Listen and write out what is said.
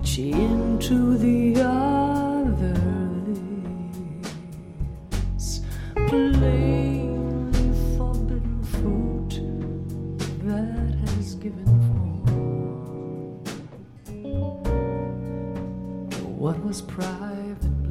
reach into the other leaves, plainly forbidden fruit that has given form to what was private